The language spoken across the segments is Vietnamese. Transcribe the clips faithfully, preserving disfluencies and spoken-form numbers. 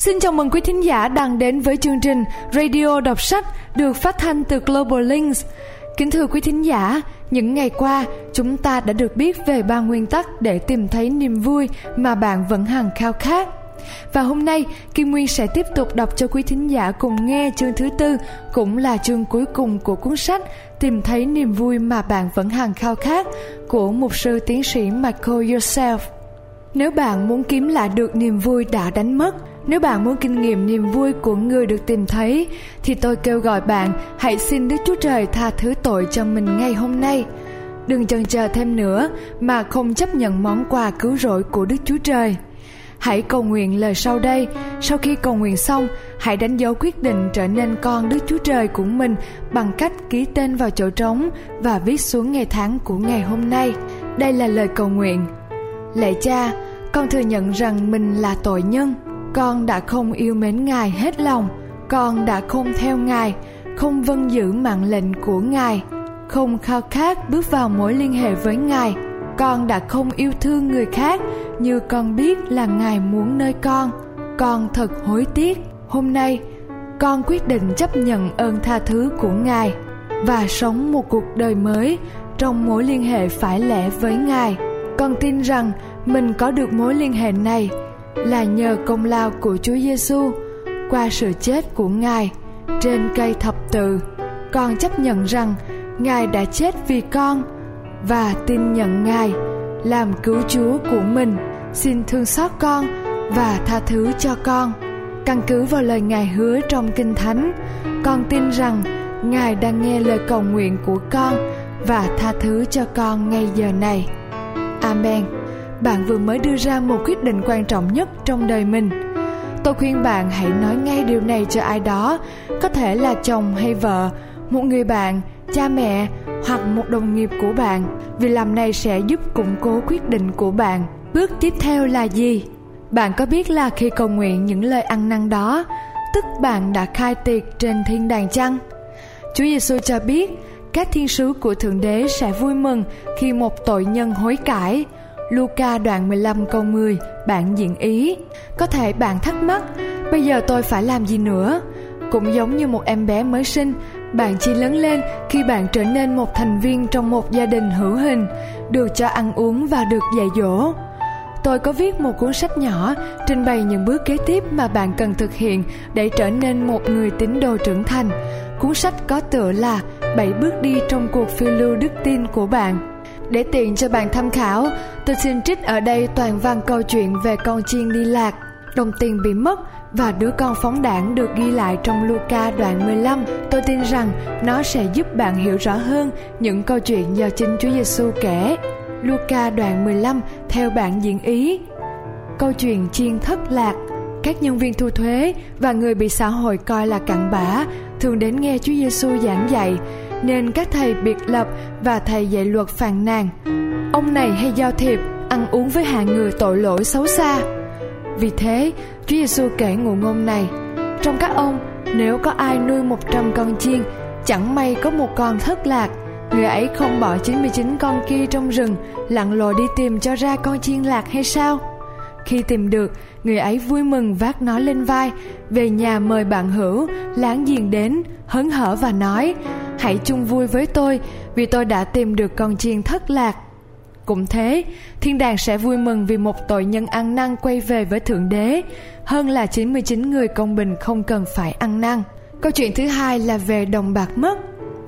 Xin chào mừng quý thính giả đang đến với chương trình Radio Đọc Sách được phát thanh từ Global Links. Kính thưa quý thính giả, những ngày qua chúng ta đã được biết về ba nguyên tắc để tìm thấy niềm vui mà bạn vẫn hằng khao khát. Và hôm nay, Kim Nguyên sẽ tiếp tục đọc cho quý thính giả cùng nghe chương thứ tư, cũng là chương cuối cùng của cuốn sách Tìm thấy niềm vui mà bạn vẫn hằng khao khát của mục sư tiến sĩ Michael Youssef. Nếu bạn muốn kiếm lại được niềm vui đã đánh mất, nếu bạn muốn kinh nghiệm niềm vui của người được tìm thấy, thì tôi kêu gọi bạn hãy xin Đức Chúa Trời tha thứ tội cho mình ngay hôm nay. Đừng chần chờ thêm nữa mà không chấp nhận món quà cứu rỗi của Đức Chúa Trời. Hãy cầu nguyện lời sau đây. Sau khi cầu nguyện xong, hãy đánh dấu quyết định trở nên con Đức Chúa Trời của mình bằng cách ký tên vào chỗ trống và viết xuống ngày tháng của ngày hôm nay. Đây là lời cầu nguyện. Lạy Cha, con thừa nhận rằng mình là tội nhân. Con đã không yêu mến Ngài hết lòng. Con đã không theo Ngài, không vâng giữ mạng lệnh của Ngài, không khao khát bước vào mối liên hệ với Ngài. Con đã không yêu thương người khác như con biết là Ngài muốn nơi con. Con thật hối tiếc. Hôm nay, con quyết định chấp nhận ơn tha thứ của Ngài và sống một cuộc đời mới trong mối liên hệ phải lẽ với Ngài. Con tin rằng mình có được mối liên hệ này là nhờ công lao của Chúa Giêsu qua sự chết của Ngài trên cây thập tự. Con chấp nhận rằng Ngài đã chết vì con và tin nhận Ngài làm cứu Chúa của mình. Xin thương xót con và tha thứ cho con. Căn cứ vào lời Ngài hứa trong Kinh Thánh, con tin rằng Ngài đang nghe lời cầu nguyện của con và tha thứ cho con ngay giờ này. Amen. Bạn vừa mới đưa ra một quyết định quan trọng nhất trong đời mình. Tôi khuyên bạn hãy nói ngay điều này cho ai đó, có thể là chồng hay vợ, một người bạn, cha mẹ hoặc một đồng nghiệp của bạn, vì làm này sẽ giúp củng cố quyết định của bạn. Bước tiếp theo là gì? Bạn có biết là khi cầu nguyện những lời ăn năn đó, tức bạn đã khai tiệc trên thiên đàng chăng? Chúa Giêsu cho biết các thiên sứ của Thượng Đế sẽ vui mừng khi một tội nhân hối cải. Luca đoạn mười lăm câu mười, bạn diễn ý. Có thể bạn thắc mắc, bây giờ tôi phải làm gì nữa? Cũng giống như một em bé mới sinh, bạn chỉ lớn lên khi bạn trở nên một thành viên trong một gia đình hữu hình, được cho ăn uống và được dạy dỗ. Tôi có viết một cuốn sách nhỏ trình bày những bước kế tiếp mà bạn cần thực hiện để trở nên một người tín đồ trưởng thành. Cuốn sách có tựa là bảy bước đi trong cuộc phiêu lưu đức tin của bạn. Để tiện cho bạn tham khảo, tôi xin trích ở đây toàn văn câu chuyện về con chiên đi lạc, đồng tiền bị mất và đứa con phóng đãng được ghi lại trong Luca đoạn mười lăm. Tôi tin rằng nó sẽ giúp bạn hiểu rõ hơn những câu chuyện do chính Chúa Giêsu kể. Luca đoạn mười lăm theo bản diễn ý. Câu chuyện chiên thất lạc. Các nhân viên thu thuế và người bị xã hội coi là cặn bã thường đến nghe Chúa Giêsu giảng dạy, nên các thầy biệt lập và thầy dạy luật phàn nàn: ông này hay giao thiệp, ăn uống với hạng người tội lỗi xấu xa. Vì thế, Chúa Giêsu kể ngụ ngôn này: trong các ông, nếu có ai nuôi một trăm con chiên, chẳng may có một con thất lạc, người ấy không bỏ chín mươi chín con kia trong rừng, lặn lội đi tìm cho ra con chiên lạc hay sao? Khi tìm được, người ấy vui mừng vác nó lên vai, về nhà mời bạn hữu, láng giềng đến, hớn hở và nói: hãy chung vui với tôi, vì tôi đã tìm được con chiên thất lạc. Cũng thế, thiên đàng sẽ vui mừng vì một tội nhân ăn năn quay về với Thượng Đế, hơn là chín mươi chín người công bình không cần phải ăn năn. Câu chuyện thứ hai là về đồng bạc mất.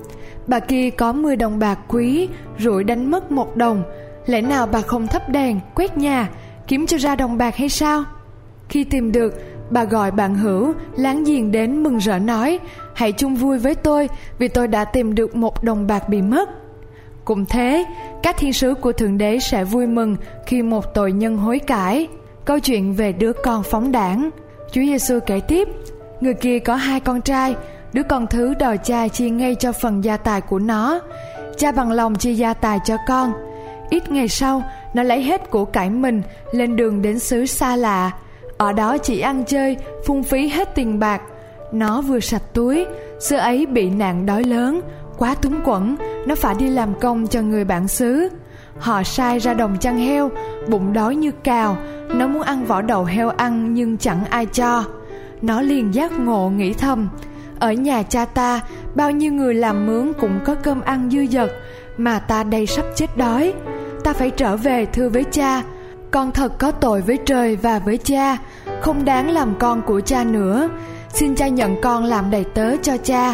Bà kia có mười đồng bạc quý, rủi đánh mất một đồng. Lẽ nào bà không thắp đèn, quét nhà, kiếm cho ra đồng bạc hay sao? Khi tìm được, bà gọi bạn hữu, láng giềng đến mừng rỡ nói: hãy chung vui với tôi, vì tôi đã tìm được một đồng bạc bị mất. Cũng thế, các thiên sứ của Thượng Đế sẽ vui mừng khi một tội nhân hối cải. Câu chuyện về đứa con phóng đãng. Chúa Giêsu kể tiếp: người kia có hai con trai, đứa con thứ đòi cha chia ngay cho phần gia tài của nó. Cha bằng lòng chia gia tài cho con. Ít ngày sau, nó lấy hết của cải mình, lên đường đến xứ xa lạ. Ở đó chỉ ăn chơi, phung phí hết tiền bạc. Nó vừa sạch túi, xứ ấy bị nạn đói lớn, quá túng quẫn, nó phải đi làm công cho người bản xứ. Họ sai ra đồng chăn heo, bụng đói như cào, nó muốn ăn vỏ đậu heo ăn nhưng chẳng ai cho. nó liền giác ngộ nghĩ thầm: ở nhà cha ta, bao nhiêu người làm mướn cũng có cơm ăn dư dật, mà ta đây sắp chết đói. Ta phải trở về thưa với cha, con thật có tội với trời và với cha, không đáng làm con của cha nữa. Xin cha nhận con làm đầy tớ cho cha.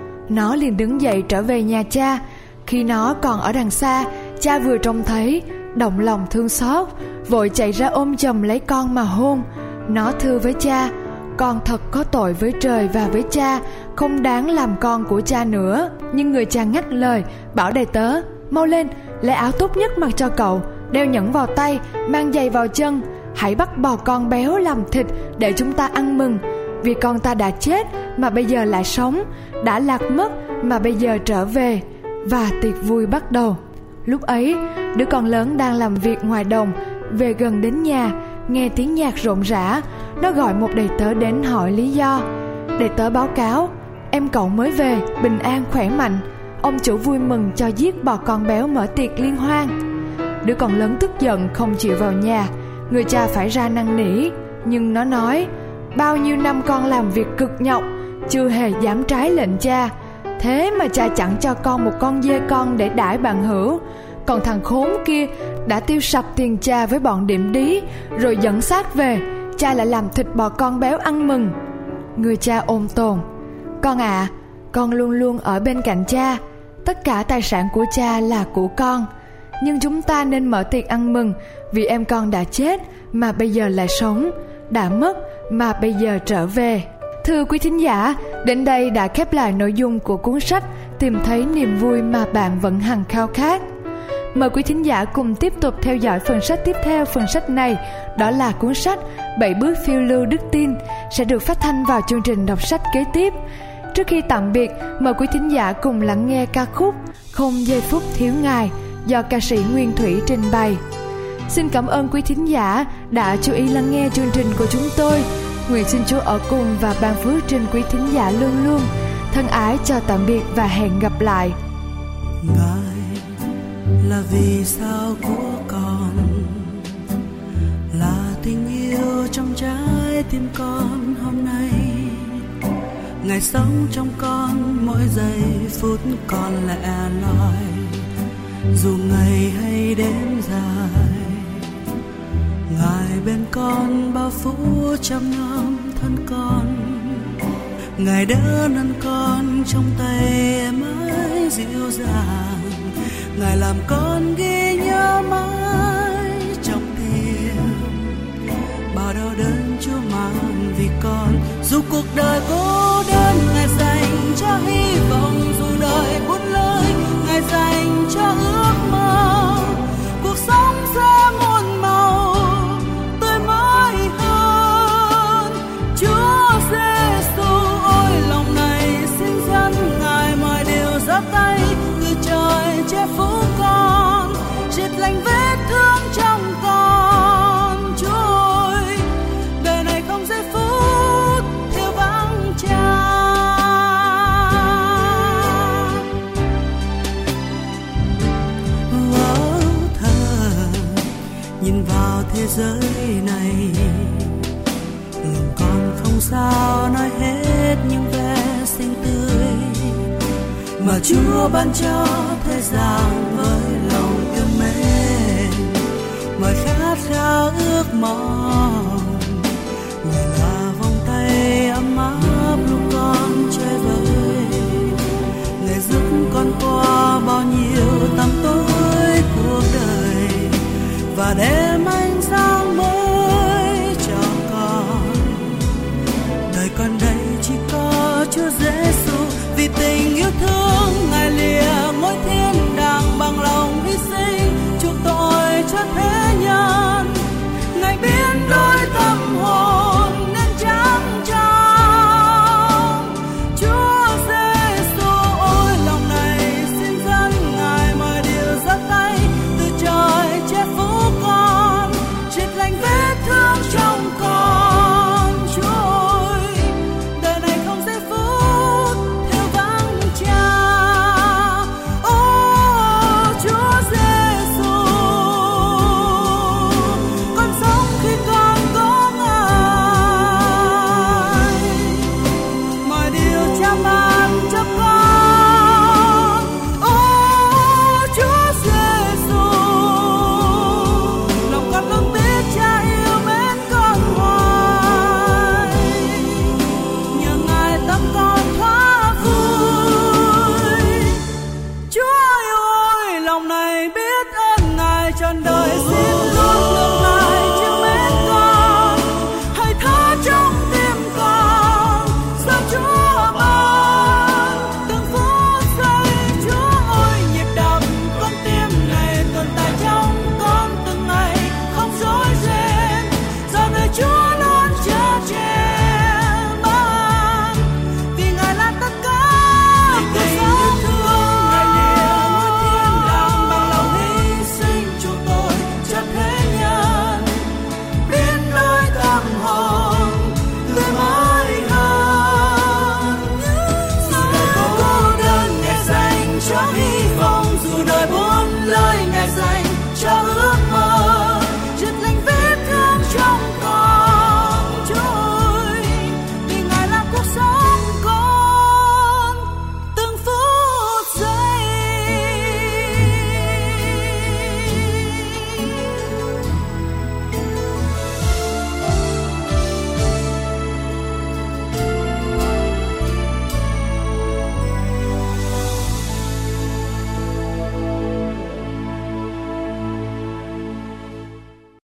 Nó liền đứng dậy trở về nhà cha. Khi nó còn ở đằng xa, cha vừa trông thấy, động lòng thương xót, vội chạy ra ôm chầm lấy con mà hôn. Nó thưa với cha: con thật có tội với trời và với cha, không đáng làm con của cha nữa. Nhưng người cha ngắt lời, bảo đầy tớ: mau lên, lấy áo tốt nhất mặc cho cậu, đeo nhẫn vào tay, mang giày vào chân. Hãy bắt bò con béo làm thịt để chúng ta ăn mừng, vì con ta đã chết mà bây giờ lại sống, đã lạc mất mà bây giờ trở về. Và tiệc vui bắt đầu. Lúc ấy, đứa con lớn đang làm việc ngoài đồng về gần đến nhà, nghe tiếng nhạc rộn rã. Nó gọi một đầy tớ đến hỏi lý do. Đầy tớ báo cáo: em cậu mới về, bình an khỏe mạnh. Ông chủ vui mừng cho giết bò con béo mở tiệc liên hoan. Đứa con lớn tức giận không chịu vào nhà. Người cha phải ra năn nỉ, nhưng nó nói: bao nhiêu năm con làm việc cực nhọc, chưa hề dám trái lệnh cha. Thế mà cha chẳng cho con một con dê con để đãi bạn hữu. Còn thằng khốn kia đã tiêu sạch tiền cha với bọn điểm đí, rồi dẫn xác về, cha lại làm thịt bò con béo ăn mừng. Người cha ôm tồn: con à, con luôn luôn ở bên cạnh cha, tất cả tài sản của cha là của con. Nhưng chúng ta nên mở tiệc ăn mừng, vì em con đã chết mà bây giờ lại sống, đã mất mà bây giờ trở về. Thưa quý thính giả, đến đây đã khép lại nội dung của cuốn sách Tìm thấy niềm vui mà bạn vẫn hằng khao khát. Mời quý thính giả cùng tiếp tục theo dõi phần sách tiếp theo phần sách này, đó là cuốn sách bảy bước phiêu lưu đức tin, sẽ được phát thanh vào chương trình đọc sách kế tiếp. Trước khi tạm biệt, mời quý thính giả cùng lắng nghe ca khúc Không giây phút thiếu ngài do ca sĩ Nguyên Thủy trình bày. Xin cảm ơn quý thính giả đã chú ý lắng nghe chương trình của chúng tôi. Nguyện xin Chúa ở cùng và ban phước trên quý thính giả luôn luôn. Thân ái chào tạm biệt và hẹn gặp lại. Ngài là vì sao của con, là tình yêu trong trái tim con hôm nay. Ngài sống trong con mỗi giây phút con lẻ loi, dù ngày hay đêm dài. Ngài bên con bao phút trăm năm thân con, Ngài đỡ nâng con trong tay em ái dịu dàng. Ngài làm con ghi nhớ mãi trong tim bao đau đớn Chúa mang vì con. Dù cuộc đời cô đơn, Ngài dành cho hy vọng. Dù đời buốt lơi, Ngài dành cho ước mơ. Cuộc sống sẽ muôn màu, tươi mới hơn. Chúa Giêsu ôi, lòng này xin dẫn Ngài mọi điều giáp tay. Từ trời che phủ con, triệt lành vết thương trong con. Chúa ơi, đời này không giây phút thiếu vắng Cha. Vỡ thờ nhìn vào thế giới này, lòng con không sao nói hết những vẻ xinh tươi mà Chúa ban cho thế gian với lòng yêu mến. Mọi khát khao ước mong, Ngài là vòng tay ấm áp lúc con chơi vơi. Ngài giúp con qua bao nhiêu tăm tối cuộc đời và để